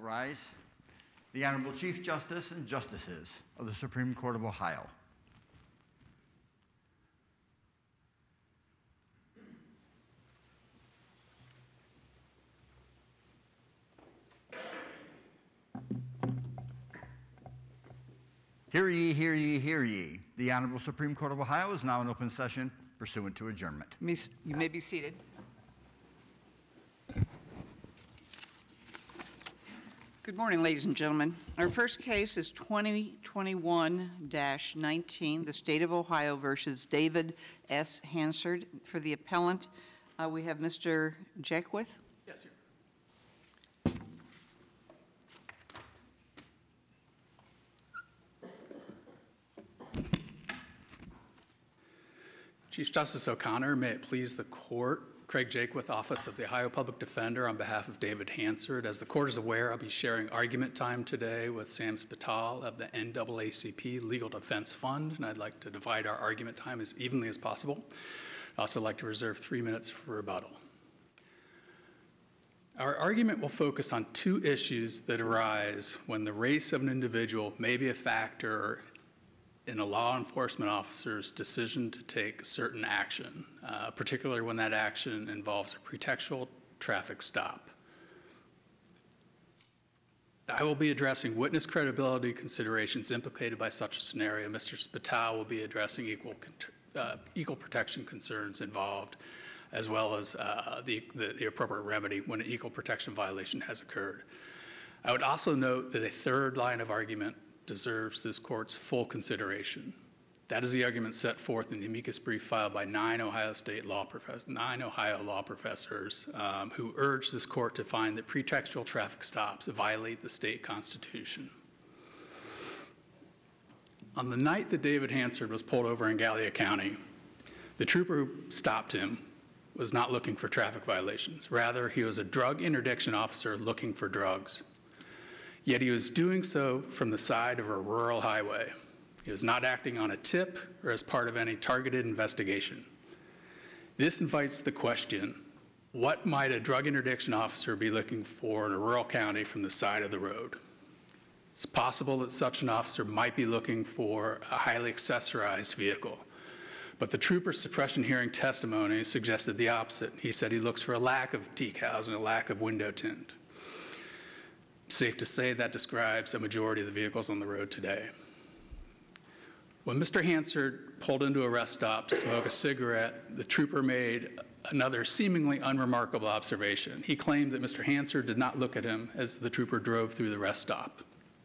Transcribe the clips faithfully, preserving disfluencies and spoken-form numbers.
rise. The Honorable Chief Justice and Justices of the Supreme Court of Ohio. Hear ye, hear ye, hear ye. The Honorable Supreme Court of Ohio is now in open session pursuant to adjournment. You may be seated. Good morning, ladies and gentlemen. Our first case is twenty twenty-one dash nineteen, the State of Ohio versus David S. Hansard. For the appellant, uh, we have Mister Jaquith. Yes, sir. Chief Justice O'Connor, may it please the court, Craig Jaquith, Office of the Ohio Public Defender, on behalf of David Hansard. As the court is aware, I'll be sharing argument time today with Sam Spital of the N double A C P Legal Defense Fund, and I'd like to divide our argument time as evenly as possible. I'd also like to reserve three minutes for rebuttal. Our argument will focus on two issues that arise when the race of an individual may be a factor in a law enforcement officer's decision to take certain action, uh, particularly when that action involves a pretextual traffic stop. I will be addressing witness credibility considerations implicated by such a scenario. Mister Spital will be addressing equal, uh, equal protection concerns involved, as well as uh, the, the, the appropriate remedy when an equal protection violation has occurred. I would also note that a third line of argument deserves this court's full consideration. That is the argument set forth in the amicus brief filed by nine Ohio State law professors, nine Ohio law professors um, who urge this court to find that pretextual traffic stops violate the state constitution. On the night that David Hansard was pulled over in Gallia County, the trooper who stopped him was not looking for traffic violations. Rather, he was a drug interdiction officer looking for drugs. Yet he was doing so from the side of a rural highway. He was not acting on a tip or as part of any targeted investigation. This invites the question, what might a drug interdiction officer be looking for in a rural county from the side of the road? It's possible that such an officer might be looking for a highly accessorized vehicle, but the trooper's suppression hearing testimony suggested the opposite. He said he looks for a lack of decals and a lack of window tint. Safe to say that describes a majority of the vehicles on the road today. When Mister Hansard pulled into a rest stop to smoke a cigarette, the trooper made another seemingly unremarkable observation. He claimed that Mister Hansard did not look at him as the trooper drove through the rest stop.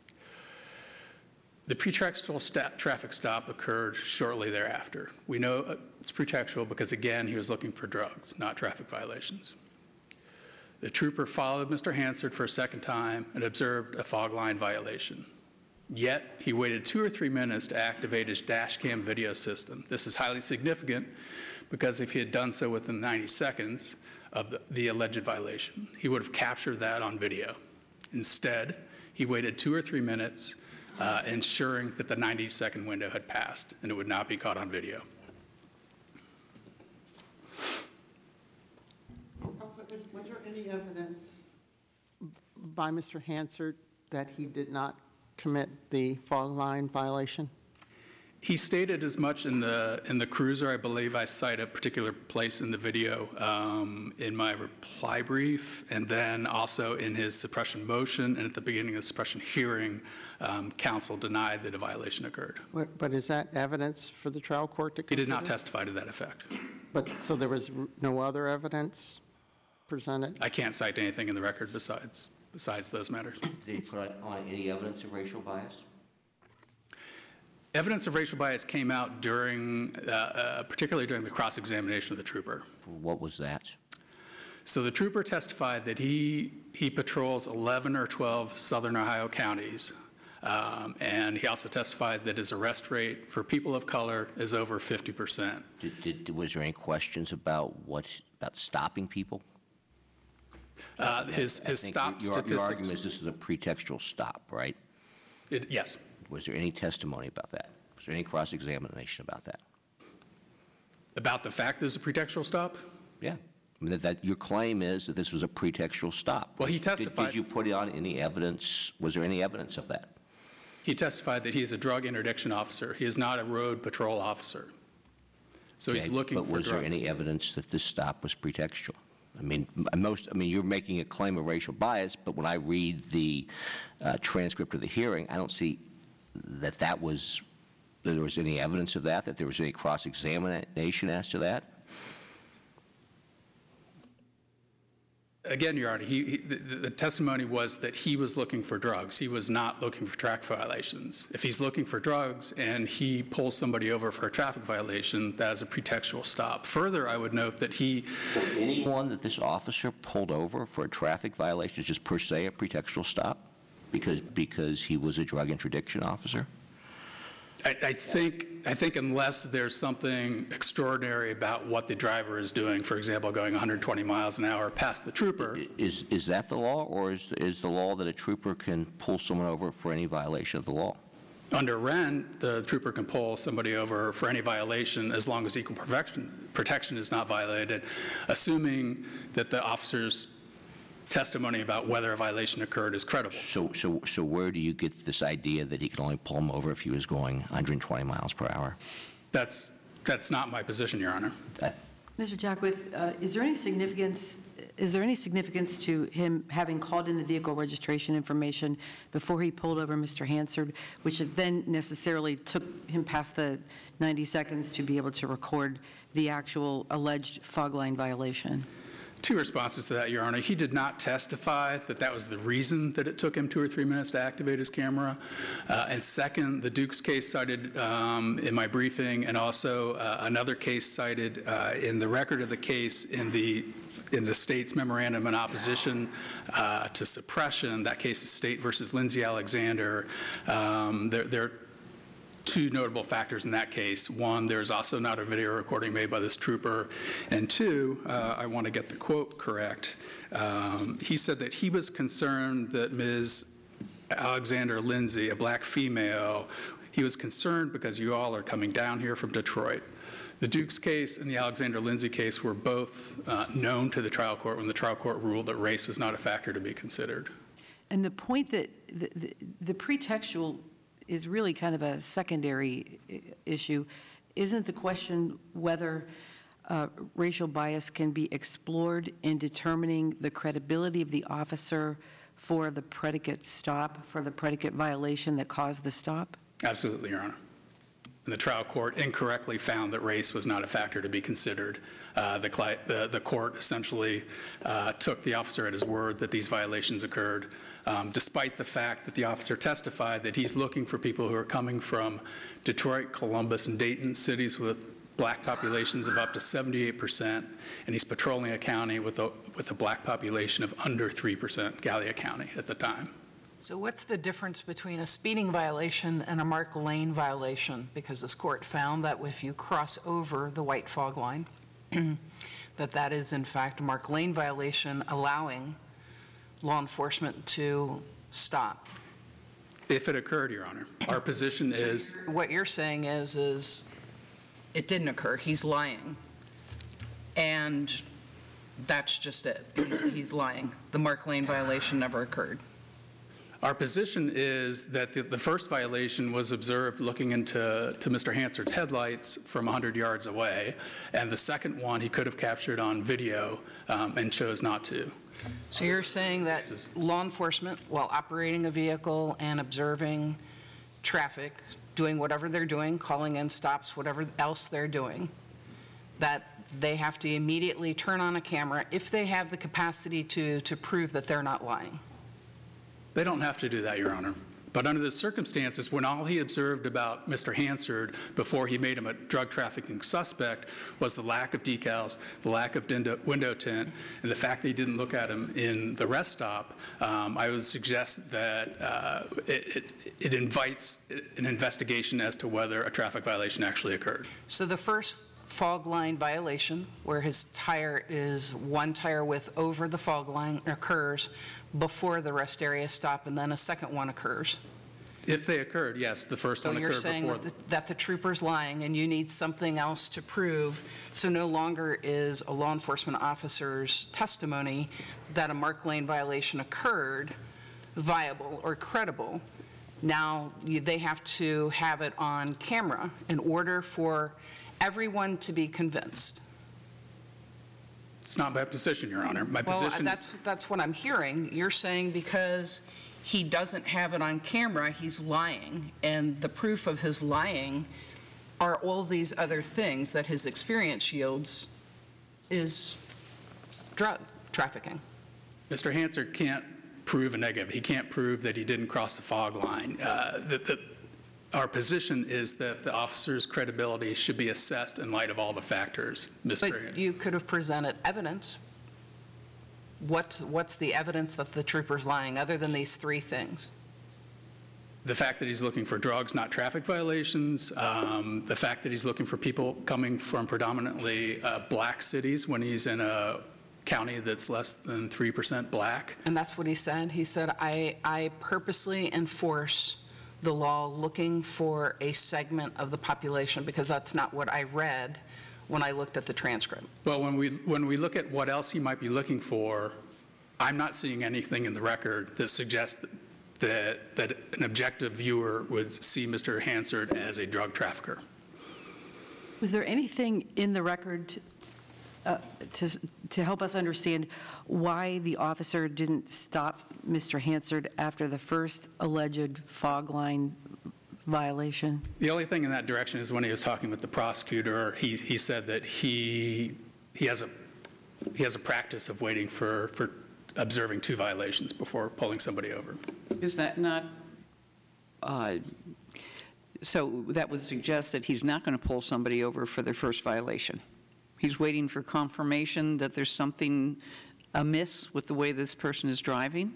The pretextual st- traffic stop occurred shortly thereafter. We know it's pretextual because, again, he was looking for drugs, not traffic violations. The trooper followed Mister Hansard for a second time and observed a fog line violation. Yet, he waited two or three minutes to activate his dash cam video system. This is highly significant because if he had done so within ninety seconds of the, the alleged violation, he would have captured that on video. Instead, he waited two or three minutes, uh, ensuring that the ninety second window had passed and it would not be caught on video. Was there any evidence by Mister Hansard that he did not commit the fog line violation? He stated as much in the in the cruiser. I believe I cite a particular place in the video um, in my reply brief, and then also in his suppression motion and at the beginning of the suppression hearing, um, counsel denied that a violation occurred. But, but is that evidence for the trial court to consider? He did not testify to that effect. But so there was no other evidence presented? I can't cite anything in the record besides besides those matters. Did he put on any evidence of racial bias? Evidence of racial bias came out during, uh, uh, particularly during the cross-examination of the trooper. What was that? So the trooper testified that he he patrols eleven or twelve southern Ohio counties, um, and he also testified that his arrest rate for people of color is over fifty percent. Did, did, was there any questions about what about stopping people? Uh, his his stop your, statistics. Your argument is this is a pretextual stop, right? It, yes. Was there any testimony about that? Was there any cross-examination about that? About the fact there's a pretextual stop? Yeah. I mean, that, that your claim is that this was a pretextual stop. Well, he Did- testified- Did you put on any evidence? Was there any evidence of that? He testified that he's a drug interdiction officer. He is not a road patrol officer. So he's Okay, looking for But was drugs. there any evidence that this stop was pretextual? I mean, m- most, I mean, you're making a claim of racial bias, but when I read the uh, transcript of the hearing, I don't see that that was, that there was any evidence of that, that there was any cross-examination as to that. Again, Your Honor, he, he, the, the testimony was that he was looking for drugs. He was not looking for traffic violations. If he's looking for drugs and he pulls somebody over for a traffic violation, that is a pretextual stop. Further, I would note that he, Anyone that this officer pulled over for a traffic violation is just per se a pretextual stop because, because he was a drug interdiction officer? I, I think, I think unless there's something extraordinary about what the driver is doing, for example, going one hundred twenty miles an hour past the trooper, Is, is that the law, or is, is the law that a trooper can pull someone over for any violation of the law? under Wren, the trooper can pull somebody over for any violation as long as equal protection, protection is not violated, assuming that the officer's testimony about whether a violation occurred is credible. So, so, so where do you get this idea that he could only pull him over if he was going one hundred twenty miles per hour? That's, that's not my position, Your Honor. That- Mister Jackwith, uh, is there any significance, is there any significance to him having called in the vehicle registration information before he pulled over Mister Hansard, which then necessarily took him past the ninety seconds to be able to record the actual alleged fog line violation? Two responses to that, Your Honor. He did not testify that that was the reason that it took him two or three minutes to activate his camera. Uh, and second, the Dukes case cited um, in my briefing, and also uh, another case cited uh, in the record of the case in the in the state's memorandum in opposition uh, to suppression. That case is State versus Lindsay Alexander. Um, there, there two notable factors in that case. One, there's also not a video recording made by this trooper. And two, uh, I want to get the quote correct. Um, he said that he was concerned that Miz Alexander Lindsay, a black female, he was concerned because you all are coming down here from Detroit. The Dukes case and the Alexander Lindsay case were both uh, known to the trial court when the trial court ruled that race was not a factor to be considered. And the point that the, the, the pretextual is really kind of a secondary i- issue. Isn't the question whether uh, racial bias can be explored in determining the credibility of the officer for the predicate stop, for the predicate violation that caused the stop? Absolutely, Your Honor. And the trial court incorrectly found that race was not a factor to be considered. Uh, the, cli- the, the court essentially uh, took the officer at his word that these violations occurred, um, despite the fact that the officer testified that he's looking for people who are coming from Detroit, Columbus, and Dayton, cities with black populations of up to seventy-eight percent, and he's patrolling a county with a, with a black population of under three percent, Gallia County at the time. So what's the difference between a speeding violation and a Mark Lane violation? Because this court found that if you cross over the white fog line, that that is in fact a Mark Lane violation, allowing law enforcement to stop. If it occurred, Your Honor, our position is, What you're saying is, is it didn't occur, he's lying. And that's just it, he's, he's lying. The Mark Lane violation never occurred. our position is that the, the first violation was observed looking into to Mister Hansard's headlights from one hundred yards away, and the second one he could have captured on video um, and chose not to. So you're saying that law enforcement, while operating a vehicle and observing traffic, doing whatever they're doing, calling in stops, whatever else they're doing, that they have to immediately turn on a camera if they have the capacity to, to prove that they're not lying? They don't have to do that, Your Honor. But under the circumstances, when all he observed about Mister Hansard before he made him a drug trafficking suspect was the lack of decals, the lack of window, window tint, and the fact that he didn't look at him in the rest stop, um, I would suggest that uh, it, it, it invites an investigation as to whether a traffic violation actually occurred. So the first fog line violation, where his tire is one tire width over the fog line, occurs before the rest area stop, and then a second one occurs. If they occurred, yes, the first So one you're occurred saying before. that the- that the trooper's lying, and you need something else to prove, so no longer is a law enforcement officer's testimony that a Mark Lane violation occurred viable or credible. Now, you- they have to have it on camera in order for everyone to be convinced. It's not my position, Your Honor. My Well, position is... that's, that's what I'm hearing. You're saying because he doesn't have it on camera, he's lying, and the proof of his lying are all these other things that his experience yields is drug trafficking. Mister Hansard can't prove a negative. He can't prove that he didn't cross the fog line. Uh, that- that Our position is that the officer's credibility should be assessed in light of all the factors, Mister But you could have presented evidence. What, what's the evidence that the trooper's lying, other than these three things? The fact that he's looking for drugs, not traffic violations, um, the fact that he's looking for people coming from predominantly uh, black cities when he's in a county that's less than three percent black. And that's what he said. He said, I, I purposely enforce the law looking for a segment of the population, because that's not what I read when I looked at the transcript. Well, when we, when we look at what else he might be looking for, I'm not seeing anything in the record that suggests that, that an objective viewer would see Mister Hansard as a drug trafficker. Was there anything in the record uh, to to help us understand why the officer didn't stop Mister Hansard after the first alleged fog line violation? The only thing in that direction is when he was talking with the prosecutor, he, he said that he, he has a, he has a practice of waiting for, for observing two violations before pulling somebody over. Is that not, uh, so that would suggest that he's not going to pull somebody over for their first violation? He's waiting for confirmation that there's something amiss with the way this person is driving?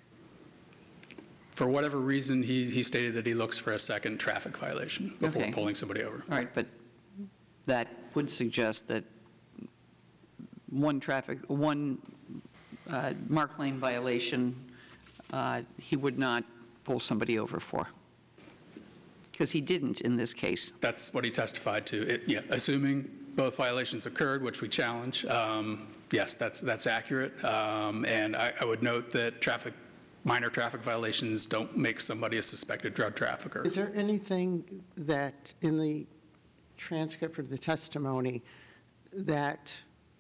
For whatever reason, he, he stated that he looks for a second traffic violation before Okay. pulling somebody over. All right, but that would suggest that one traffic, one uh, Mark Lane violation, uh, he would not pull somebody over for. Because he didn't in this case. That's what he testified to. It, yeah, assuming both violations occurred, which we challenge, um, yes, that's, that's accurate. Um, and I, I would note that traffic, minor traffic violations don't make somebody a suspected drug trafficker. Is there anything that in the transcript of the testimony that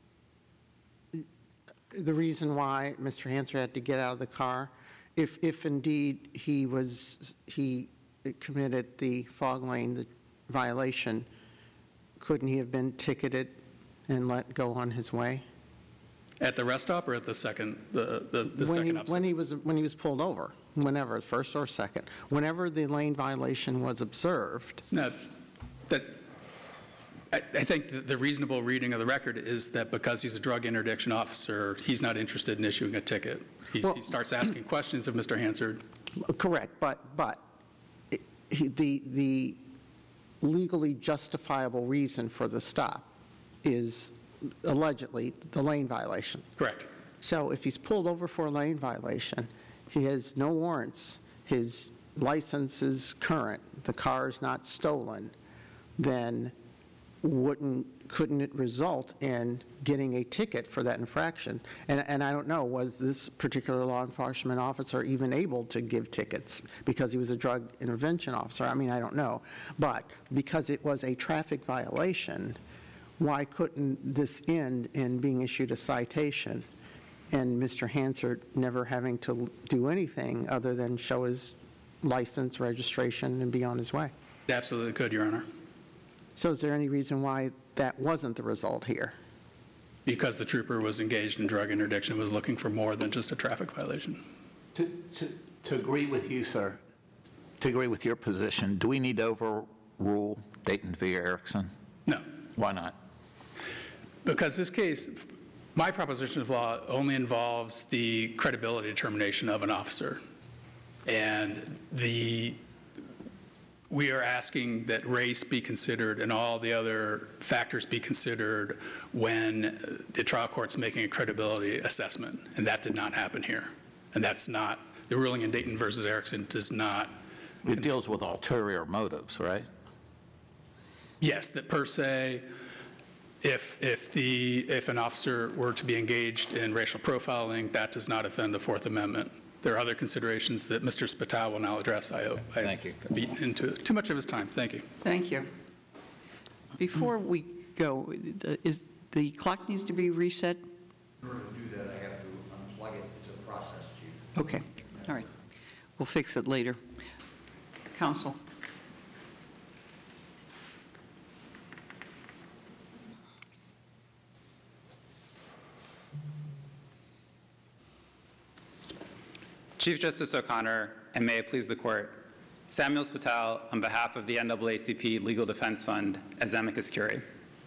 the reason why Mister Hansard had to get out of the car, if, if indeed he was, he committed the fog lane the violation, couldn't he have been ticketed and let go on his way? At the rest stop or at the second, the, the, the When he, second upset? when he was, when he was pulled over, whenever, first or second, whenever the lane violation was observed, No, that, I, I think the- the reasonable reading of the record is that because he's a drug interdiction officer, he's not interested in issuing a ticket. He's, Well- he starts asking questions of Mister Hansard. correct, but, but it- he- the, the legally justifiable reason for the stop is allegedly the lane violation. Correct. So if he's pulled over for a lane violation, he has no warrants, his license is current, the car is not stolen, then wouldn't, couldn't it result in getting a ticket for that infraction? And, and I don't know, was this particular law enforcement officer even able to give tickets because he was a drug intervention officer? I mean, I don't know. But because it was a traffic violation, why couldn't this end in being issued a citation and Mister Hansard never having to do anything other than show his license, registration, and be on his way? Absolutely could, Your Honor. So is there any reason why that wasn't the result here? Because the trooper was engaged in drug interdiction, was looking for more than just a traffic violation. To, to, to agree with you, sir, to agree with your position, do we need to overrule Dayton v. Erickson? No, Why not? because this case, my proposition of law only involves the credibility determination of an officer. And the, we are asking that race be considered and all the other factors be considered when the trial court's making a credibility assessment. And that did not happen here. And that's not, the ruling in Dayton versus Erickson does not It deals with ulterior motives, right? Yes, that per se, if, if the, if an officer were to be engaged in racial profiling, that does not offend the Fourth Amendment. There are other considerations that Mister Spatow will now address. I hope I Thank you. beat into too much of his time. Thank you. Thank you. Before we go, the- is, the clock needs to be reset? In order to do that, I have to unplug it. It's a process, Chief. Okay, all right. We'll fix it later. Counsel? Chief Justice O'Connor, and may it please the Court, Samuel Spatow on behalf of the N double A C P Legal Defense Fund as amicus curiae.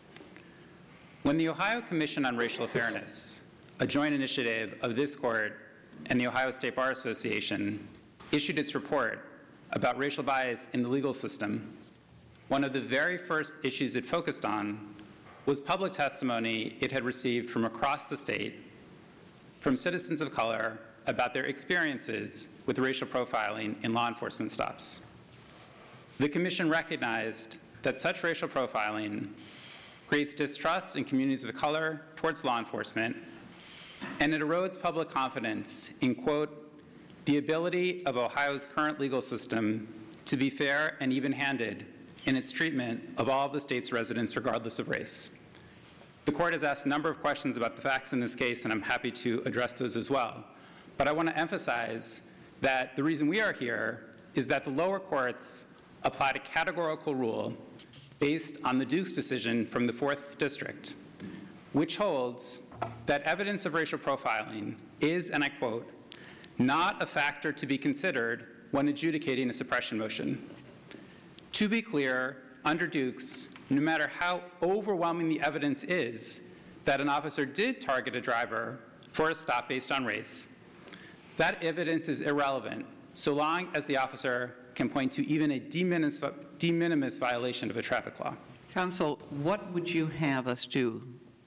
When the Ohio Commission on Racial Fairness, a joint initiative of this Court and the Ohio State Bar Association, issued its report about racial bias in the legal system, one of the very first issues it focused on was public testimony it had received from across the state from citizens of color about their experiences with racial profiling in law enforcement stops. The Commission recognized that such racial profiling creates distrust in communities of color towards law enforcement, and it erodes public confidence in, quote, the ability of Ohio's current legal system to be fair and even-handed in its treatment of all of the state's residents regardless of race. The Court has asked a number of questions about the facts in this case, and I'm happy to address those as well. But I want to emphasize that the reason we are here is that the lower courts applied a categorical rule based on the Dukes decision from the fourth District, which holds that evidence of racial profiling is, and I quote, not a factor to be considered when adjudicating a suppression motion. To be clear, under Dukes, no matter how overwhelming the evidence is that an officer did target a driver for a stop based on race, that evidence is irrelevant so long as the officer can point to even a de minimis, de minimis violation of a traffic law. Counsel, what would you have us do?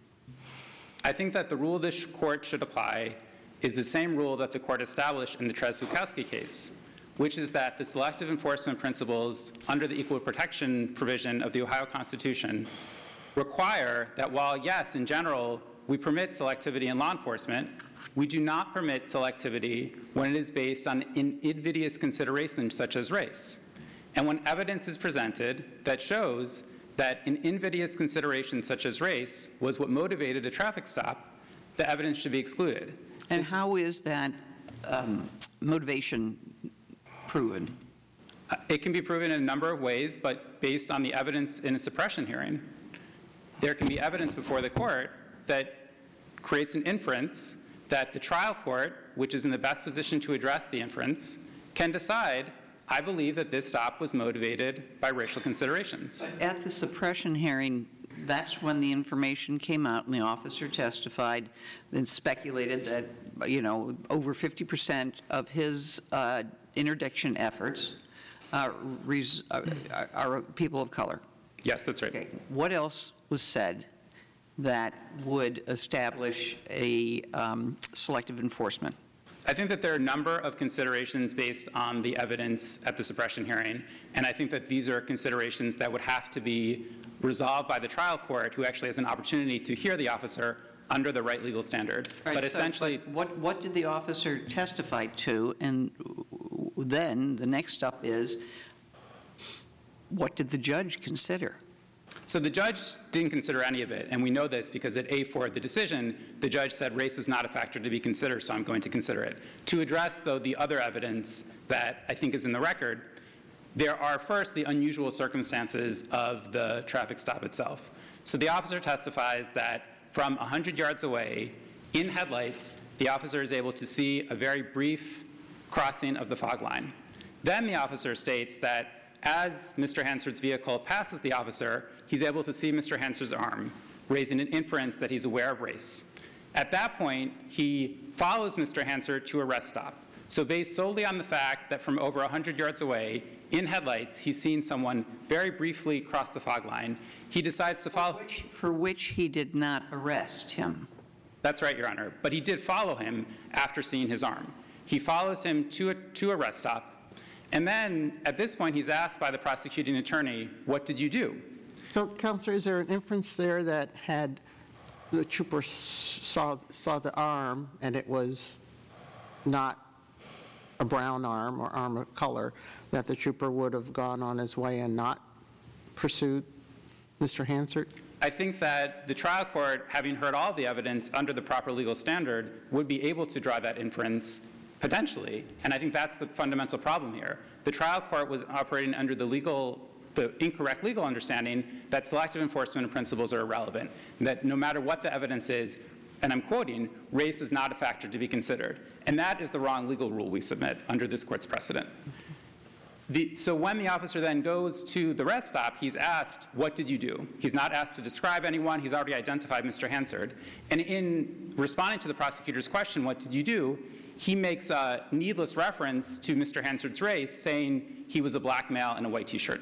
I think that the rule this Court should apply is the same rule that the Court established in the Tres-Bukowski case, which is that the selective enforcement principles under the equal protection provision of the Ohio Constitution require that while, yes, in general, we permit selectivity in law enforcement, we do not permit selectivity when it is based on invidious considerations such as race. And when evidence is presented that shows that an invidious consideration such as race was what motivated a traffic stop, the evidence should be excluded. And how is that um, motivation proven? Uh, It can be proven in a number of ways, but based on the evidence in a suppression hearing, there can be evidence before the court that creates an inference that the trial court, which is in the best position to address the inference, can decide, I believe that this stop was motivated by racial considerations. At the suppression hearing, that's when the information came out and the officer testified and speculated that, you know, over fifty percent of his uh, interdiction efforts uh, res- are, are people of color. Yes, that's right. Okay. What else was said that would establish a um, selective enforcement? I think that there are a number of considerations based on the evidence at the suppression hearing, and I think that these are considerations that would have to be resolved by the trial court, who actually has an opportunity to hear the officer under the right legal standard. Right, but so, essentially, but what, what did the officer testify to? And then the next step is, what did the judge consider? so the judge didn't consider any of it, and we know this because at A four, the decision, the judge said race is not a factor to be considered, so I'm going to consider it. To address, though, the other evidence that I think is in the record, there are first the unusual circumstances of the traffic stop itself. So the officer testifies that from one hundred yards away, in headlights, the officer is able to see a very brief crossing of the fog line. Then the officer states that as Mister Hansard's vehicle passes the officer, he's able to see Mister Hansard's arm, raising an inference that he's aware of race. At that point, he follows Mister Hansard to a rest stop. So based solely on the fact that from over one hundred yards away, in headlights, he's seen someone very briefly cross the fog line, he decides to follow. For which, for which he did not arrest him. That's right, Your Honor. But he did follow him after seeing his arm. He follows him to a, to a rest stop, And then, at this point, he's asked by the prosecuting attorney, what did you do? So, Counselor, is there an inference there that had the trooper s- saw, saw the arm and it was not a brown arm or arm of color, that the trooper would have gone on his way and not pursued Mister Hansard? I think that the trial court, having heard all the evidence under the proper legal standard, would be able to draw that inference potentially. And I think that's the fundamental problem here. The trial court was operating under the legal, the incorrect legal understanding that selective enforcement principles are irrelevant, that no matter what the evidence is, and I'm quoting, race is not a factor to be considered. And that is the wrong legal rule we submit under this court's precedent. The, so when the officer then goes to the rest stop, he's asked, what did you do? He's not asked to describe anyone. He's already identified Mister Hansard. And in responding to the prosecutor's question, what did you do, he makes a needless reference to Mister Hansard's race, saying he was a black male in a white T-shirt,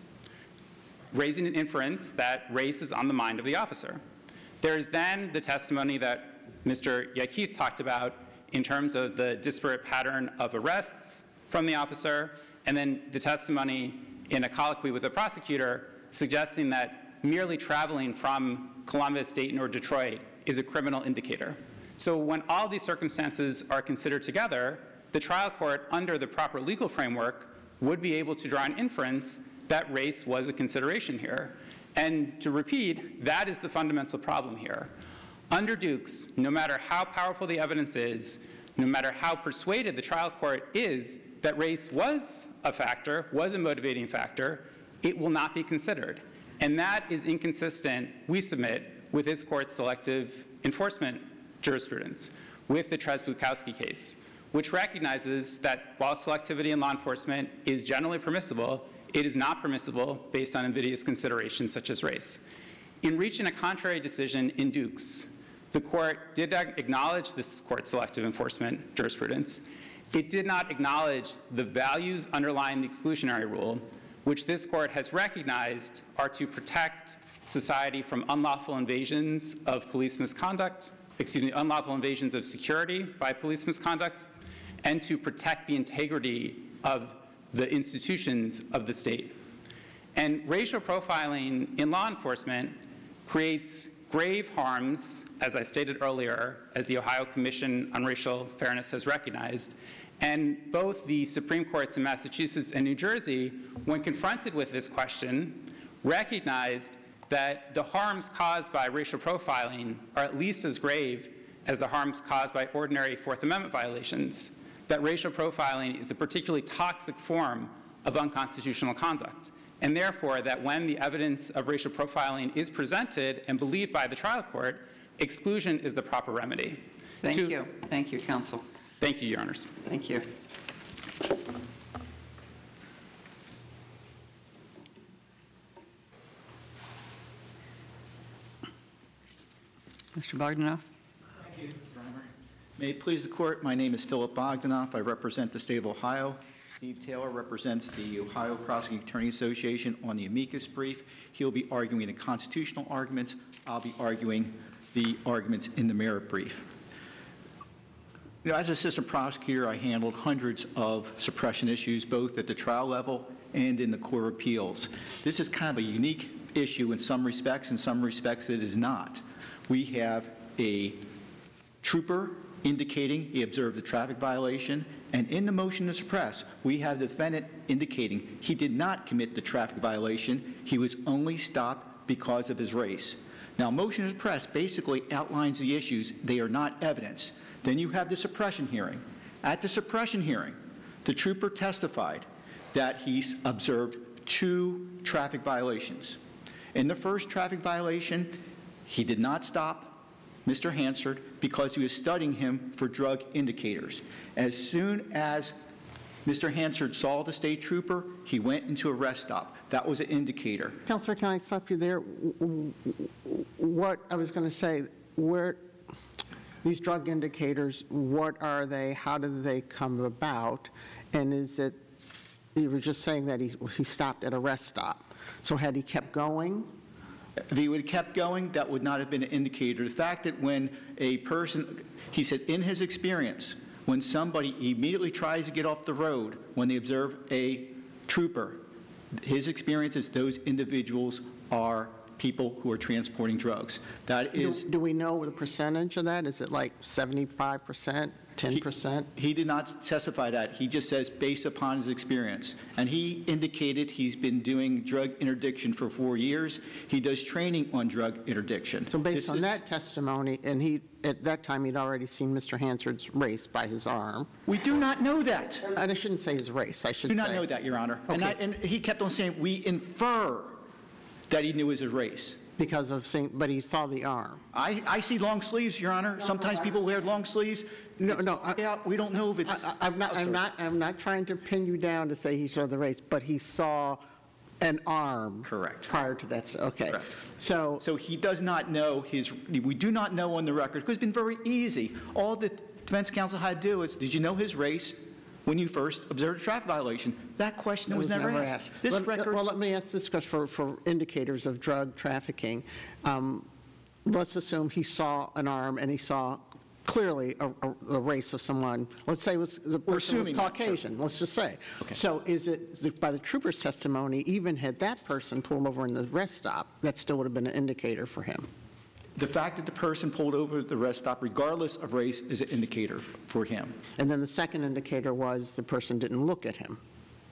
raising an inference that race is on the mind of the officer. There's then the testimony that Mister Yakith talked about in terms of the disparate pattern of arrests from the officer, and then the testimony in a colloquy with the prosecutor suggesting that merely traveling from Columbus, Dayton, or Detroit is a criminal indicator. So when all these circumstances are considered together, the trial court, under the proper legal framework, would be able to draw an inference that race was a consideration here. And to repeat, that is the fundamental problem here. Under Dukes, no matter how powerful the evidence is, no matter how persuaded the trial court is that race was a factor, was a motivating factor, it will not be considered. And that is inconsistent, we submit, with this court's selective enforcement jurisprudence, with the Trez-Bukowski case, which recognizes that while selectivity in law enforcement is generally permissible, it is not permissible based on invidious considerations such as race. In reaching a contrary decision in Dukes, the court did acknowledge this court's selective enforcement jurisprudence. It did not acknowledge the values underlying the exclusionary rule, which this court has recognized are to protect society from unlawful invasions of police misconduct, excuse me, unlawful invasions of security by police misconduct, and to protect the integrity of the institutions of the state. And racial profiling in law enforcement creates grave harms, as I stated earlier, as the Ohio Commission on Racial Fairness has recognized. And both the Supreme Courts in Massachusetts and New Jersey, when confronted with this question, recognized that the harms caused by racial profiling are at least as grave as the harms caused by ordinary Fourth Amendment violations, that racial profiling is a particularly toxic form of unconstitutional conduct. And therefore, that when the evidence of racial profiling is presented and believed by the trial court, exclusion is the proper remedy. Thank to, you. Thank you, counsel. Thank you, Your Honors. Thank you. Mister Bogdanoff. Thank you, Your Honor. May it please the Court, my name is Philip Bogdanoff. I represent the state of Ohio. Steve Taylor represents the Ohio Prosecuting Attorney Association on the amicus brief. He'll be arguing the constitutional arguments. I'll be arguing the arguments in the merit brief. You know, as assistant prosecutor, I handled hundreds of suppression issues, both at the trial level and in the court of appeals. This is kind of a unique issue in some respects. In some respects, it is not. We have a trooper indicating he observed a traffic violation, and in the motion to suppress, we have the defendant indicating he did not commit the traffic violation. He was only stopped because of his race. Now, motion to suppress basically outlines the issues. They are not evidence. Then you have the suppression hearing. At the suppression hearing, the trooper testified that he observed two traffic violations. In the first traffic violation, he did not stop Mister Hansard because he was studying him for drug indicators. As soon as Mister Hansard saw the state trooper, he went into a rest stop. That was an indicator. Counselor, can I stop you there? What I was going to say, where these drug indicators, what are they? How did they come about? And is it, you were just saying that he, he stopped at a rest stop. So had he kept going? If he would have kept going, that would not have been an indicator. The fact that when a person, he said in his experience, when somebody immediately tries to get off the road when they observe a trooper, his experience is those individuals are people who are transporting drugs. That Do is... do we know the percentage of that? Is it like seventy-five percent, ten percent? He, he did not specify that. He just says based upon his experience. And he indicated he's been doing drug interdiction for four years. He does training on drug interdiction. So based This on is- that testimony, and he, at that time, he'd already seen Mister Hansard's race by his arm. We do not know that. And I shouldn't say his race, I should Do say. not know that, Your Honor. And, I, Okay. and he kept on saying, we infer that he knew his race. Because of seeing, but he saw the arm. I, I see long sleeves, Your Honor. Sometimes people wear long sleeves. No, no, I- Yeah, we don't know if I- it's... I- I'm not, I'm not, I'm not trying to pin you down to say he saw the race, but he saw an arm. Correct. Prior to that, okay. Correct. So, So he does not know his, we do not know on the record, because it's been very easy. All the defense counsel had to do is, did you know his race when you first observed a traffic violation? That question it was never asked. This Let- record... Well, let me ask this question for, for indicators of drug trafficking. Um, Let's assume he saw an arm and he saw clearly a, a, a race of someone. Let's say it was, the person was assuming that, sure. Caucasian, let's just say. So is it, is it by the trooper's testimony, even had that person pulled over in the rest stop, that still would have been an indicator for him? The fact that the person pulled over at the rest stop, regardless of race, is an indicator for him. And then the second indicator was the person didn't look at him.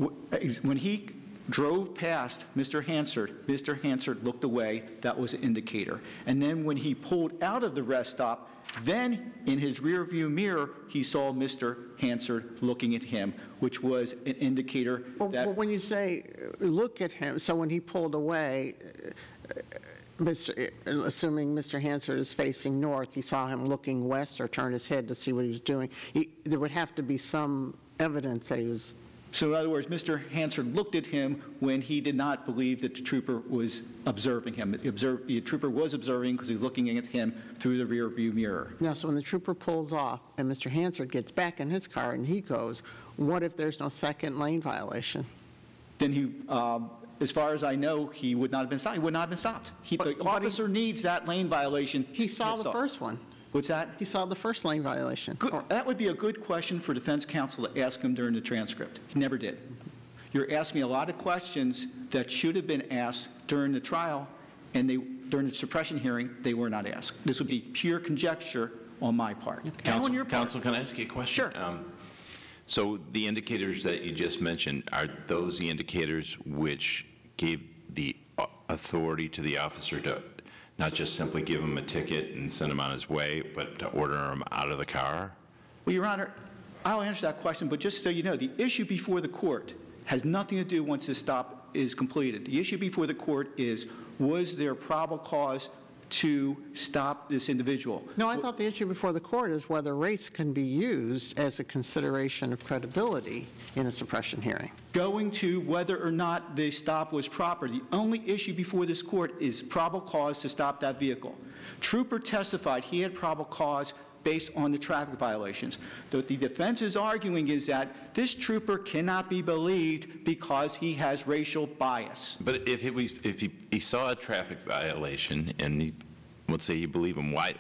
When he drove past Mister Hansard, Mister Hansard looked away. That was an indicator. And then when he pulled out of the rest stop, then in his rearview mirror, he saw Mister Hansard looking at him, which was an indicator Well, that... well, when you say, uh, look at him, so when he pulled away, uh, Mister uh, assuming Mister Hansard is facing north, he saw him looking west or turn his head to see what he was doing. He, there would have to be some evidence that he was... So in other words, Mister Hansard looked at him when he did not believe that the trooper was observing him. The, observe, the trooper was observing because he was looking at him through the rearview mirror. Now, so when the trooper pulls off and Mister Hansard gets back in his car and he goes, what if there's no second lane violation? Then he, um, as far as I know, he would not have been stopped. He would not have been stopped. He, But- the but he- officer needs that lane violation. He saw the Yes, sir. first one. What's that? He saw the first lane violation. Good. Or- That would be a good question for defense counsel to ask him during the transcript. He never did. You're asking me a lot of questions that should have been asked during the trial, and they, during the suppression hearing, they were not asked. This would be pure conjecture on my part. And on Counsel, your part. Counsel, can I ask you a question? Sure. Um, So the indicators that you just mentioned, are those the indicators which gave the au- authority to the officer to not just simply give him a ticket and send him on his way, but to order him out of the car? Well, Your Honor, I'll answer that question, but just so you know, the issue before the court has nothing to do once the stop is completed. The issue before the court is, was there probable cause to stop this individual? No, I thought the issue before the court is whether race can be used as a consideration of credibility in a suppression hearing. Going to whether or not the stop was proper. The only issue before this court is probable cause to stop that vehicle. Trooper testified he had probable cause based on the traffic violations. What the defense is arguing is that this trooper cannot be believed because he has racial bias. But if it was, if he, he saw a traffic violation and he, let's say you believe him, why,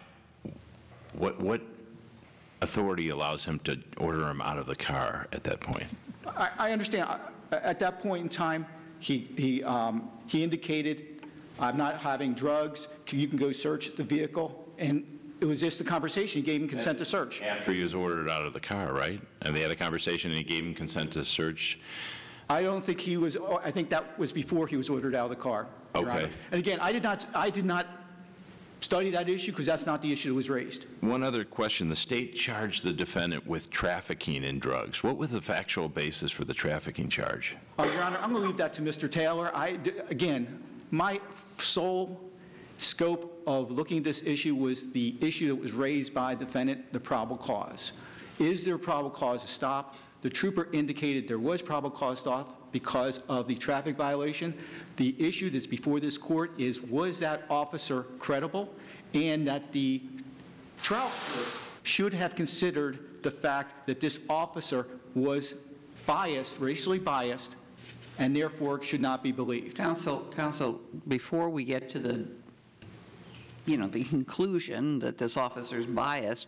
what, what authority allows him to order him out of the car at that point? I, I understand. I- At that point in time, he, he, um, he indicated, I'm not having drugs, you can go search the vehicle, and it was just a conversation. He gave him consent to search. After he was ordered out of the car, right? And they had a conversation and he gave him consent to search? I don't think he was, I think that was before he was ordered out of the car, Your Okay. Honor. And again, I did not, I did not study that issue because that's not the issue that was raised. One other question. The state charged the defendant with trafficking in drugs. What was the factual basis for the trafficking charge? Uh, Your Honor, I'm going to leave that to Mister Taylor. I, again, my sole scope of looking at this issue was the issue that was raised by the defendant, the probable cause. Is there probable cause to stop? The trooper indicated there was probable cause to stop because of the traffic violation. The issue that's before this court is, was that officer credible? And that the trial court should have considered the fact that this officer was biased, racially biased, and therefore should not be believed. Counsel, counsel, before we get to the, you know, the conclusion that this officer's biased,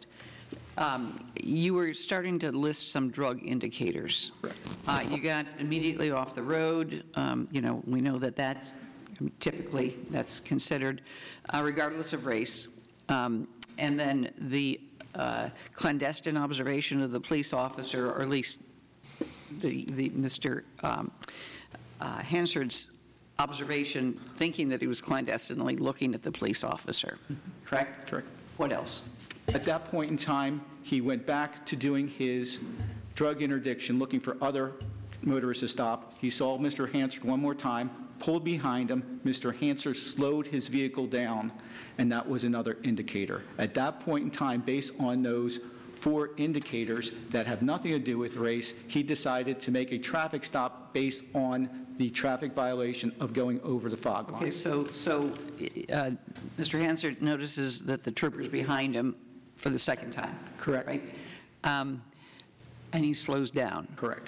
Um, You were starting to list some drug indicators. Uh, You got immediately off the road, um, you know, we know that that, typically, that's considered, uh, regardless of race. Um, And then the uh, clandestine observation of the police officer, or at least the, the Mister um, uh, Hansard's observation, thinking that he was clandestinely looking at the police officer, correct? Correct. What else? At that point in time, he went back to doing his drug interdiction, looking for other motorists to stop. He saw Mister Hansard one more time, pulled behind him. Mister Hansard slowed his vehicle down, and that was another indicator. At that point in time, based on those four indicators that have nothing to do with race, he decided to make a traffic stop based on the traffic violation of going over the fog line. Okay, so, so uh, Mister Hansard notices that the trooper's behind him for the second time. Correct. Right? Um, And he slows down. Correct.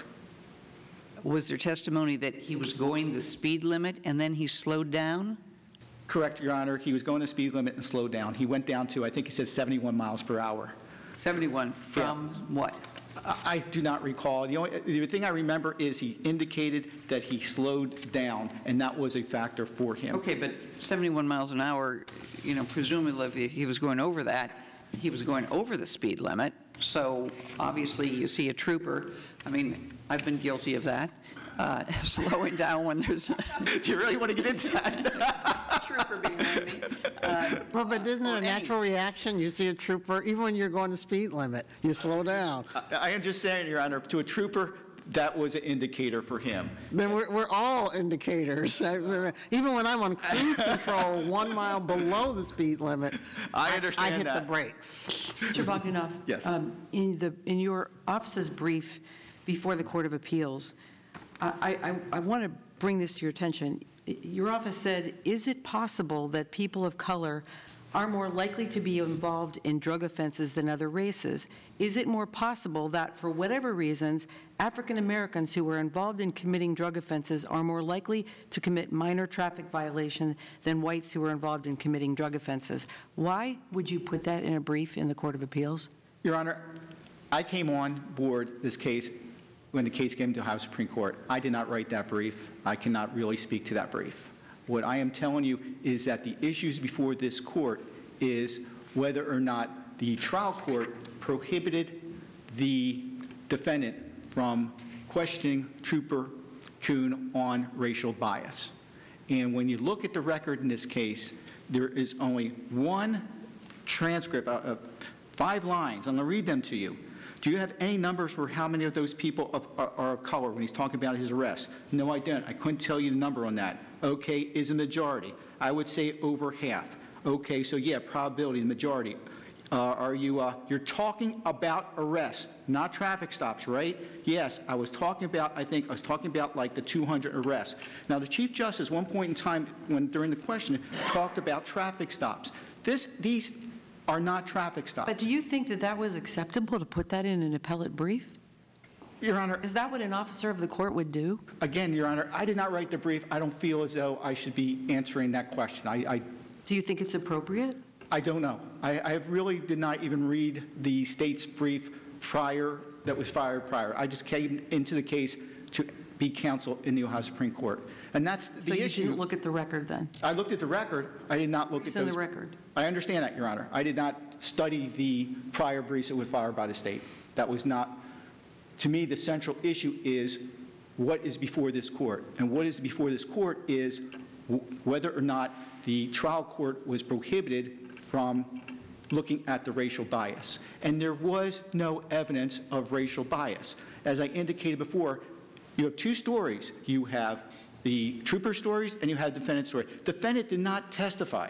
Was there testimony that he was going the speed limit and then he slowed down? Correct, Your Honor. He was going the speed limit and slowed down. He went down to, I think he said seventy-one miles per hour. seventy-one from what? I I do not recall. The only the thing I remember is he indicated that he slowed down, and that was a factor for him. Okay, but seventy-one miles an hour, you know, presumably if he was going over that, he was going over the speed limit. So obviously you see a trooper, I mean, I've been guilty of that, uh, slowing down when there's Do you really want to get into that? a trooper behind me. Uh, Well, but isn't it or a any- natural reaction? You see a trooper, even when you're going the speed limit, you slow down. I am just saying, Your Honor, to a trooper, that was an indicator for him. Then we're, we're all indicators. Even when I'm on cruise control, one mile below the speed limit, I I understand hit the that. brakes. Mister Bogdanoff? Yes. um, In the, in your office's brief before the Court of Appeals, I, I, I want to bring this to your attention. Your office said, is it possible that people of color are more likely to be involved in drug offenses than other races? Is it more possible that, for whatever reasons, African Americans who are involved in committing drug offenses are more likely to commit minor traffic violation than whites who are involved in committing drug offenses? Why would you put that in a brief in the Court of Appeals? Your Honor, I came on board this case when the case came to Ohio Supreme Court. I did not write that brief. I cannot really speak to that brief. What I am telling you is that the issues before this court is whether or not the trial court prohibited the defendant from questioning Trooper Kuhn on racial bias. And when you look at the record in this case, there is only one transcript, uh, uh, five lines. I'm going to read them to you. Do you have any numbers for how many of those people of, are, are of color when he's talking about his arrest? No, I don't. I couldn't tell you the number on that. Okay, is a majority. I would say over half. Okay, so yeah, probability, the majority. Uh, are you, uh, you're talking about arrests, not traffic stops, right? Yes, I was talking about, I think, I was talking about like the two hundred arrests. Now, the Chief Justice, one point in time, when during the question, talked about traffic stops. This, these are not traffic stops. But do you think that that was acceptable to put that in an appellate brief? Your Honor, Is that what an officer of the court would do? again, Your Honor, I did not write the brief. I don't feel as though I should be answering that question. I, I, Do you think it's appropriate? I don't know. I, I really did not even read the state's brief prior, that was filed prior. I just came into the case to be counsel in the Ohio Supreme Court. And that's the So you issue. didn't look at the record then? I looked at the record. I did not look It's at in those. the record. I understand that, Your Honor. I did not study the prior briefs that were filed by the state. That was not, to me, the central issue is what is before this court. And what is before this court is w- whether or not the trial court was prohibited from looking at the racial bias. And there was no evidence of racial bias. As I indicated before, you have two stories. You have the trooper stories and you have defendant story. Defendant did not testify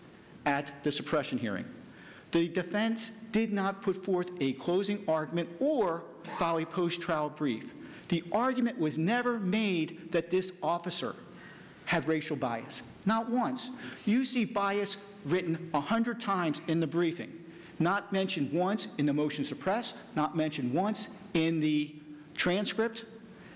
at the suppression hearing. The defense did not put forth a closing argument or file a post-trial brief. The argument was never made that this officer had racial bias. Not once. You see bias written a hundred times in the briefing, not mentioned once in the motion to suppress, not mentioned once in the transcript.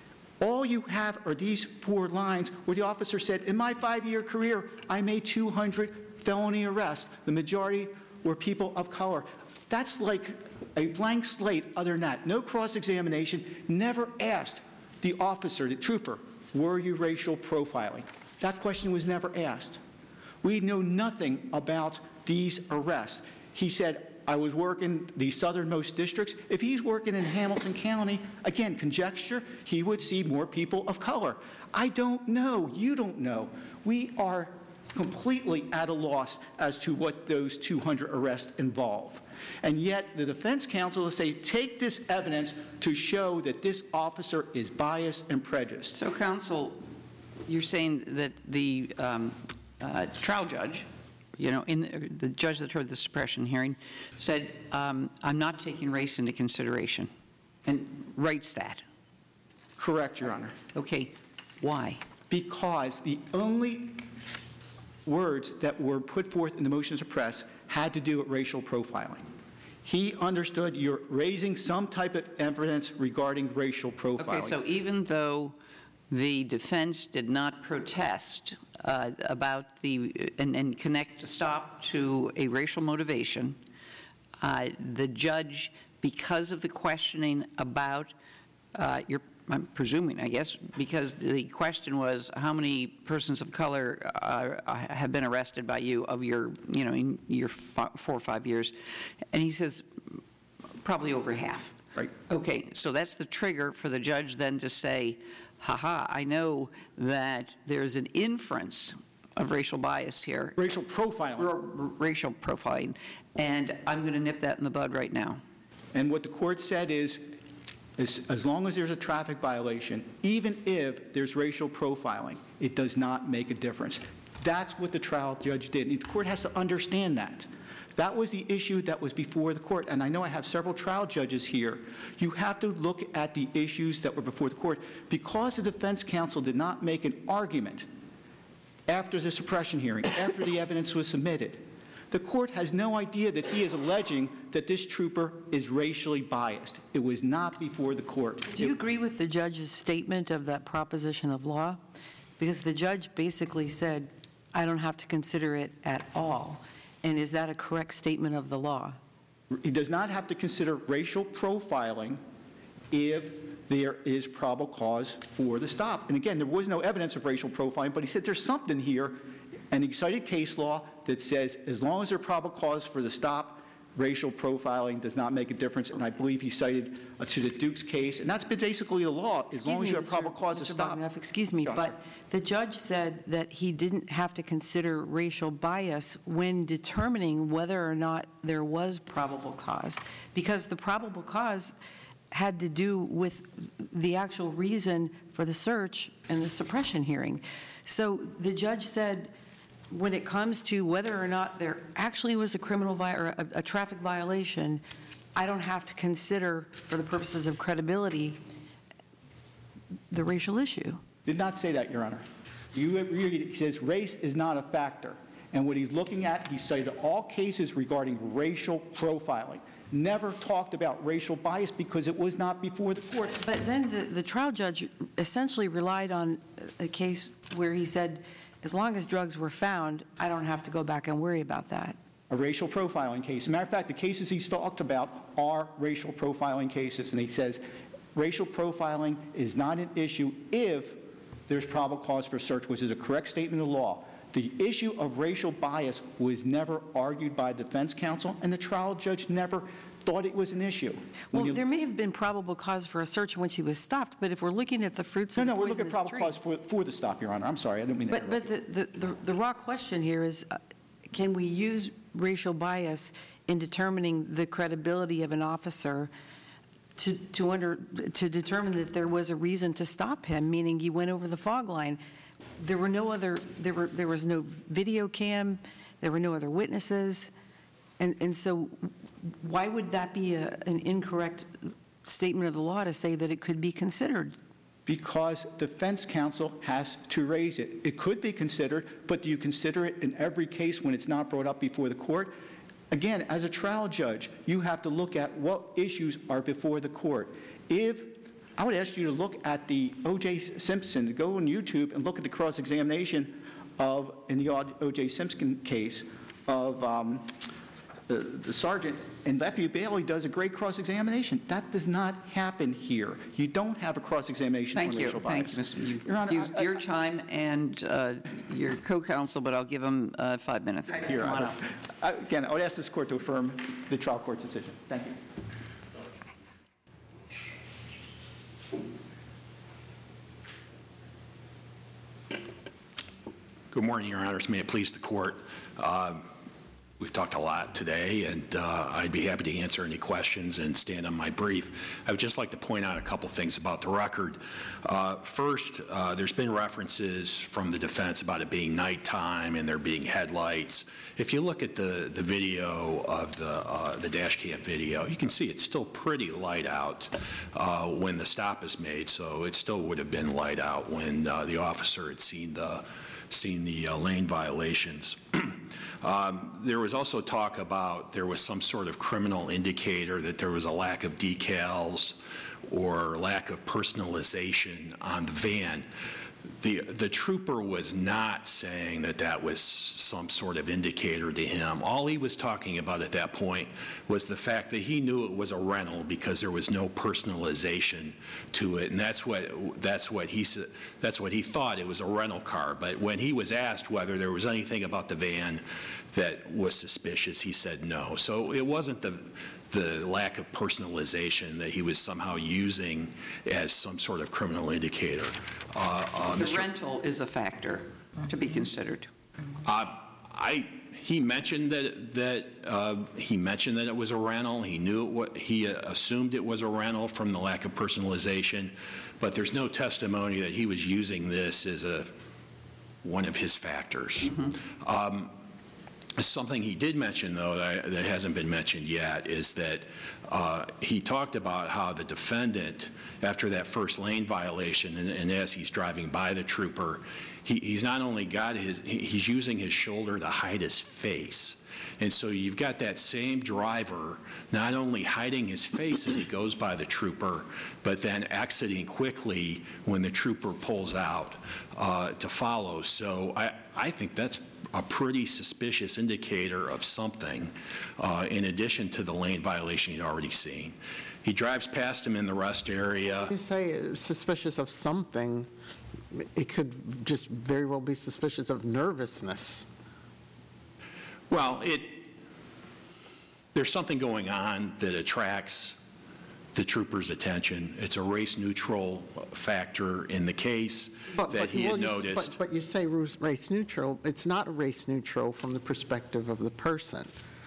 All you have are these four lines where the officer said, in my five-year career, I made two hundred felony arrests. The majority were people of color. That's like a blank slate other than that. No cross-examination, never asked the officer, the trooper, were you racial profiling? That question was never asked. We know nothing about these arrests. He said, I was working the southernmost districts. If he's working in Hamilton County, again, conjecture, he would see more people of color. I don't know. You don't know. We are completely at a loss as to what those two hundred arrests involve. And yet the defense counsel will say, take this evidence to show that this officer is biased and prejudiced. So, counsel, you're saying that the um, uh, trial judge, you know, in the, the judge that heard the suppression hearing, said, um, I'm not taking race into consideration, and writes that. Correct, Your Honor. Okay, why? Because the only words that were put forth in the motion to suppress had to do with racial profiling. He understood you're raising some type of evidence regarding racial profiling. Okay, so even though the defense did not protest uh, about the, and, and connect the stop to a racial motivation, uh, the judge, because of the questioning about uh, your, I'm presuming, I guess, because the question was how many persons of color uh, have been arrested by you of your, you know, in your four or five years, and he says probably over half. Right. Okay, so that's the trigger for the judge then to say, haha, I know that there's an inference of racial bias here. Racial profiling. R- r- racial profiling, and I'm going to nip that in the bud right now. And what the court said is, As, as long as there's a traffic violation, even if there's racial profiling, it does not make a difference. That's what the trial judge did. And the court has to understand that. That was the issue that was before the court. And I know I have several trial judges here. You have to look at the issues that were before the court. Because the defense counsel did not make an argument after the suppression hearing, after the evidence was submitted, the court has no idea that he is alleging that this trooper is racially biased. It was not before the court. Do you agree with the judge's statement of that proposition of law? Because the judge basically said, I don't have to consider it at all. And is that a correct statement of the law? He does not have to consider racial profiling if there is probable cause for the stop. And again, there was no evidence of racial profiling, but he said there's something here, and he cited case law that says as long as there's probable cause for the stop, racial profiling does not make a difference. And I believe he cited uh, to the Dukes case, and that's been basically the law, as Excuse long as me, you have Mister probable cause to Mister stop. Bogdanoff, excuse me, Sure. but the judge said that he didn't have to consider racial bias when determining whether or not there was probable cause, because the probable cause had to do with the actual reason for the search and the suppression hearing. So the judge said, when it comes to whether or not there actually was a criminal vi- or a, a traffic violation, I don't have to consider, for the purposes of credibility, the racial issue. Did not say that, Your Honor. You read it, he says race is not a factor. And what he's looking at, he cited all cases regarding racial profiling. Never talked about racial bias because it was not before the court. But then the, the trial judge essentially relied on a case where he said, as long as drugs were found, I don't have to go back and worry about that. A racial profiling case. As a matter of fact, the cases he's talked about are racial profiling cases. And he says racial profiling is not an issue if there's probable cause for search, which is a correct statement of law. The issue of racial bias was never argued by the defense counsel, and the trial judge never thought it was an issue. When Well, you- there may have been probable cause for a search when she was stopped, but if we're looking at the fruits No, of the no, we're looking at poisonous probable tree- cause for, for the stop, Your Honor. I'm sorry, I didn't mean to But, but interrupt. the, the, the the raw question here is, uh, can we use racial bias in determining the credibility of an officer to, to under, to determine that there was a reason to stop him, meaning he went over the fog line? There were no other, there were, there was no video cam, there were no other witnesses, and, and so why would that be a, an incorrect statement of the law to say that it could be considered? Because defense counsel has to raise it. It could be considered, but do you consider it in every case when it's not brought up before the court? Again, as a trial judge, you have to look at what issues are before the court. If, I would ask you to look at the O J Simpson, go on YouTube and look at the cross-examination of, in the O J Simpson case, of um, the the sergeant, and Lafayette Bailey does a great cross-examination. That does not happen here. You don't have a cross-examination on Thank you, racial bias. thank you, Mister You've Your Honor, used I- I- your time and uh, your co-counsel, but I'll give him uh, five minutes. Here, Come on I- up. I- Again, I would ask this court to affirm the trial court's decision. Thank you. Good morning, Your Honors. May it please the court. Um, We've talked a lot today, and uh, I'd be happy to answer any questions and stand on my brief. I would just like to point out a couple things about the record. Uh, First, uh, there's been references from the defense about it being nighttime and there being headlights. If you look at the, the video of the, uh, the dash cam video, you can see it's still pretty light out uh, when the stop is made, so it still would have been light out when uh, the officer had seen the, seen the uh, lane violations. Um, there was also talk about there was some sort of criminal indicator that there was a lack of decals or lack of personalization on the van. The, the trooper was not saying that that was some sort of indicator to him. All he was talking about at that point was the fact that he knew it was a rental because there was no personalization to it, and that's what that's what he said. That's what he thought, it was a rental car. But when he was asked whether there was anything about the van that was suspicious, he said no. So it wasn't the the lack of personalization that he was somehow using as some sort of criminal indicator. Uh, uh, The Mister rental is a factor to be considered. Uh, I, he mentioned that, that, uh, he mentioned that it was a rental. He knew it, wa- he uh, assumed it was a rental from the lack of personalization, but there's no testimony that he was using this as a, one of his factors. Um, Something he did mention, though, that, I, that hasn't been mentioned yet, is that uh, he talked about how the defendant, after that first lane violation, and, and as he's driving by the trooper, he, he's not only got his, he, he's using his shoulder to hide his face. And so you've got that same driver not only hiding his face as he goes by the trooper, but then exiting quickly when the trooper pulls out uh, to follow. So I, I think that's a pretty suspicious indicator of something, uh, in addition to the lane violation he'd already seen. He drives past him in the rest area. You say suspicious of something, it could just very well be suspicious of nervousness. Well, it, there's something going on that attracts the trooper's attention. It's a race-neutral factor in the case But- that but- he had well, you s- noticed. But but you say race neutral, it's not race neutral from the perspective of the person.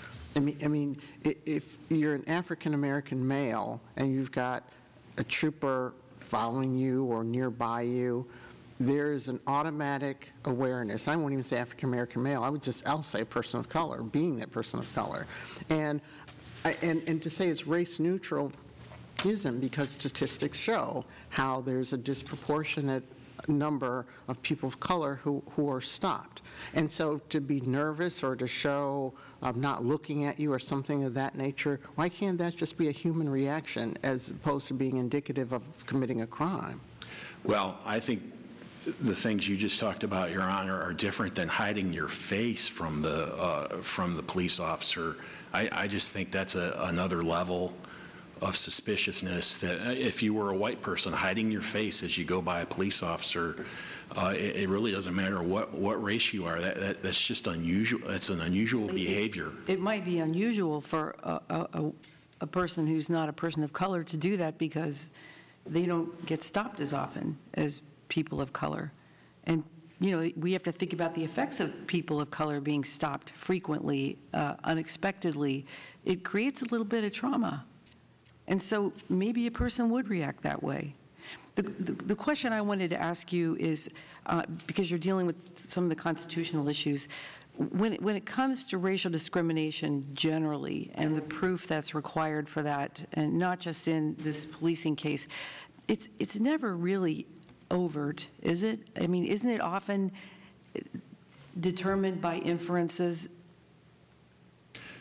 I mean, I mean, i- if you're an African-American male and you've got a trooper following you or nearby you, there's an automatic awareness. I won't even say African-American male, I would just, I'll say person of color, being that person of color. And, I- and, and to say it's race neutral isn't, because statistics show how there's a disproportionate number of people of color who, who are stopped. And so to be nervous or to show um, not looking at you or something of that nature, why can't that just be a human reaction as opposed to being indicative of committing a crime? Well, I think the things you just talked about, Your Honor, are different than hiding your face from the, uh, from the police officer. I, I just think that's a, another level of suspiciousness, that if you were a white person hiding your face as you go by a police officer, uh, it, it really doesn't matter what, what race you are. That, that, that's just unusual. That's an unusual behavior. It might be unusual for a, a, a- a person who's not a person of color to do that because they don't get stopped as often as people of color. And, you know, we have to think about the effects of people of color being stopped frequently, uh, unexpectedly. It creates a little bit of trauma. And so maybe a person would react that way. The, the, the question I wanted to ask you is, uh, because you're dealing with some of the constitutional issues, when, it- when it comes to racial discrimination generally and the proof that's required for that, and not just in this policing case, it's, it's never really overt, is it? I mean, isn't it often determined by inferences?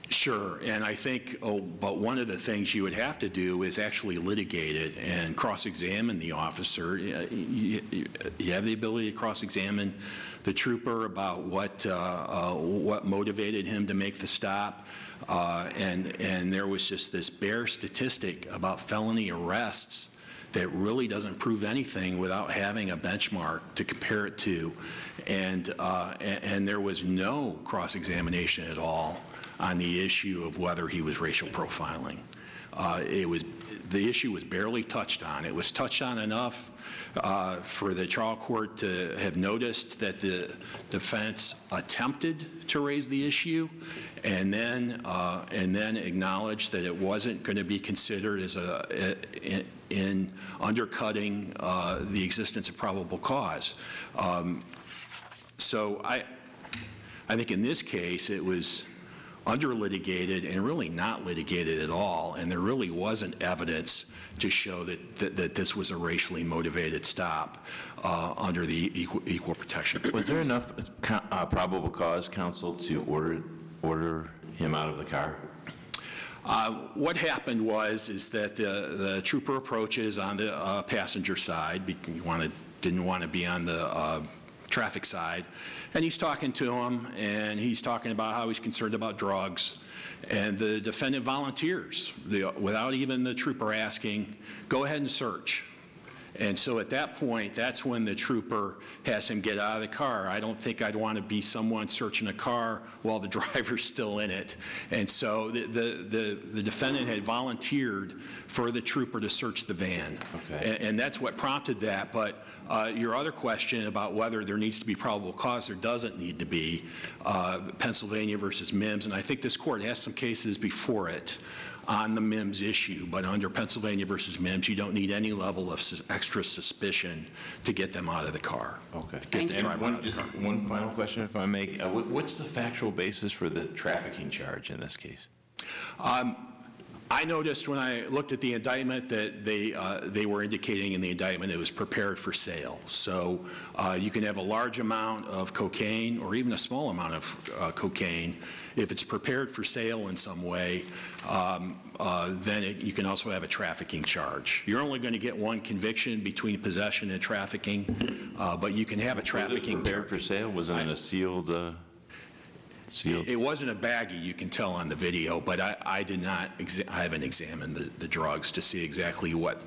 Sure, and I think, oh, but one of the things you would have to do is actually litigate it and cross-examine the officer. You, you, you have the ability to cross-examine the trooper about what uh, uh, what motivated him to make the stop, uh, and and there was just this bare statistic about felony arrests that really doesn't prove anything without having a benchmark to compare it to, and uh, and, and there was no cross-examination at all on the issue of whether he was racial profiling. Uh, it was, the issue was barely touched on. It was touched on enough uh, for the trial court to have noticed that the defense attempted to raise the issue, and then uh, and then acknowledged that it wasn't going to be considered as a, a in, in undercutting uh, the existence of probable cause. Um, so I, I think in this case it was under-litigated and really not litigated at all, and there really wasn't evidence to show that, that, that this was a racially motivated stop uh, under the equal, equal protection. Was there enough uh, probable cause, counsel, to order order him out of the car? Uh, what happened was is that the, the trooper approaches on the uh, passenger side, because he wanted, didn't want to be on the uh, traffic side, and he's talking to him, and he's talking about how he's concerned about drugs, and the defendant volunteers, the, without even the trooper asking, go ahead and search. And so at that point, that's when the trooper has him get out of the car. I don't think I'd want to be someone searching a car while the driver's still in it. And so the, the, the, the defendant had volunteered for the trooper to search the van. Okay. And, and that's what prompted that. But uh, your other question about whether there needs to be probable cause, there doesn't need to be, uh, Pennsylvania versus Mims. And I think this court has some cases before it on the Mims issue, but under Pennsylvania versus Mims, you don't need any level of sus extra suspicion to get them out of the car. Okay. Get the And driver one, out of the car. one final question, if I may. Uh, what's the factual basis for the trafficking charge in this case? Um, I noticed when I looked at the indictment that they uh, they were indicating in the indictment it was prepared for sale. So uh, you can have a large amount of cocaine or even a small amount of uh, cocaine. If it's prepared for sale in some way, um, uh, then it, you can also have a trafficking charge. You're only going to get one conviction between possession and trafficking, uh, but you can have a trafficking. Was it prepared for sale? Wasn't it a sealed? Uh, sealed? It wasn't a baggie, you can tell on the video, but I, I did not. Exa I haven't examined the, the drugs to see exactly what.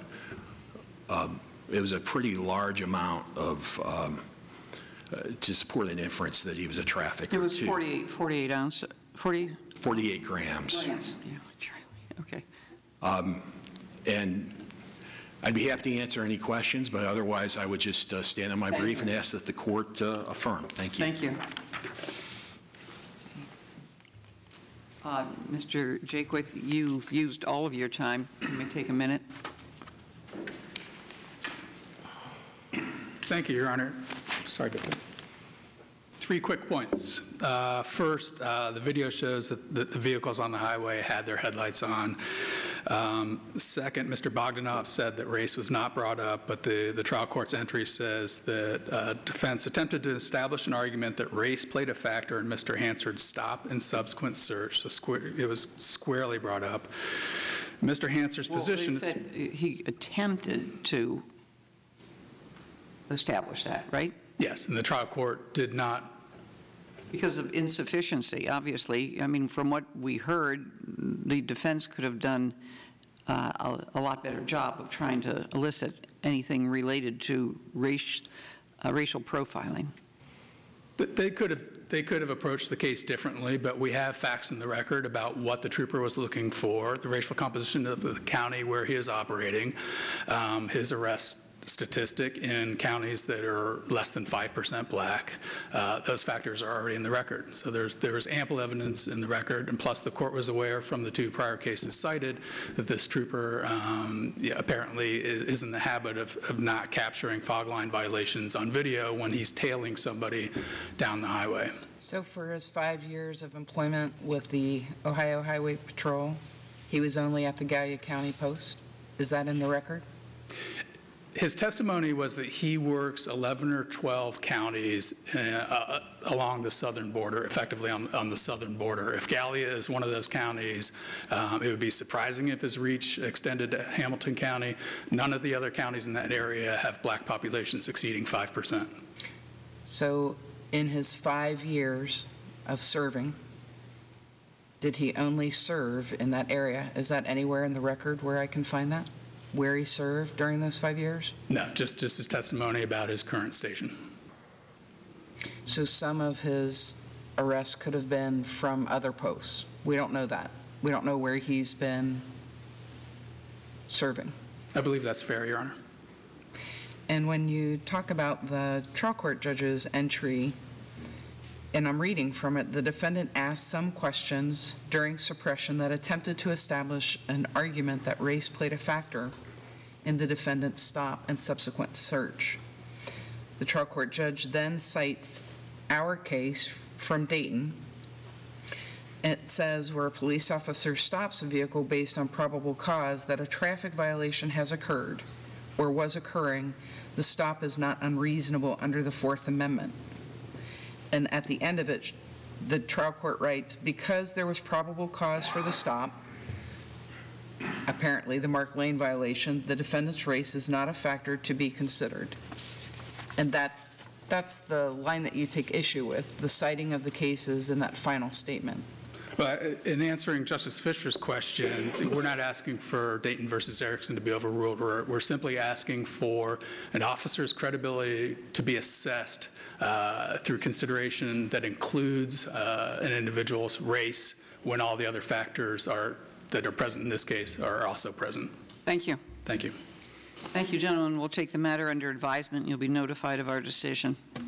Um, it was a pretty large amount of. Um, Uh, to support an inference that he was a trafficker. It was too. forty-eight, forty-eight ounce, forty? forty-eight grams. Grams, yeah, okay. Um, and I'd be happy to answer any questions, but otherwise I would just uh, stand on my Thank brief you. and ask that the court uh, affirm. Thank you. Thank you. Uh, Mister Jaquith, you've used all of your time. You may take a minute. Thank you, Your Honor. Sorry about that. Three quick points. Uh, First, uh, the video shows that the the vehicles on the highway had their headlights on. Um, Second, Mister Bogdanoff said that race was not brought up, but the, the trial court's entry says that uh, defense attempted to establish an argument that race played a factor in Mister Hansard's stop and subsequent search, so square, it was squarely brought up. Mister Hansard's Well, position... they said he attempted to establish that, right? Yes, and the trial court did not. Because of insufficiency, obviously. I mean, from what we heard, the defense could have done uh, a, a lot better job of trying to elicit anything related to race, uh, racial profiling. But They could have, they could have approached the case differently, but we have facts in the record about what the trooper was looking for, the racial composition of the county where he is operating, um, his arrest statistic in counties that are less than five percent black. Uh, those factors are already in the record. So there's, there's ample evidence in the record, and plus the court was aware from the two prior cases cited that this trooper um, yeah, apparently is, is in the habit of, of not capturing fog line violations on video when he's tailing somebody down the highway. So for his five years of employment with the Ohio Highway Patrol, he was only at the Gallia County Post? Is that in the record? His testimony was that he works eleven or twelve counties uh, uh, along the southern border, effectively on, on the southern border. If Gallia is one of those counties, um, it would be surprising if his reach extended to Hamilton County. None of the other counties in that area have black populations exceeding five percent. So in his five years of serving, did he only serve in that area? Is that anywhere in the record where I can find that? Where he served during those five years? No, just, just his testimony about his current station. So some of his arrests could have been from other posts. We don't know that. We don't know where he's been serving. I believe that's fair, Your Honor. And when you talk about the trial court judge's entry, and I'm reading from it, the defendant asked some questions during suppression that attempted to establish an argument that race played a factor in the defendant's stop and subsequent search. The trial court judge then cites our case from Dayton. It says where a police officer stops a vehicle based on probable cause that a traffic violation has occurred or was occurring, the stop is not unreasonable under the Fourth Amendment. And at the end of it, the trial court writes, because there was probable cause for the stop, apparently the Mark Lane violation, the defendant's race is not a factor to be considered. And that's, that's the line that you take issue with, the citing of the cases in that final statement. But in answering Justice Fischer's question, we're not asking for Dayton versus Erickson to be overruled. We're, we're simply asking for an officer's credibility to be assessed uh, through consideration that includes uh, an individual's race when all the other factors are, that are present in this case are also present. Thank you. Thank you. Thank you, gentlemen. We'll take the matter under advisement. You'll be notified of our decision.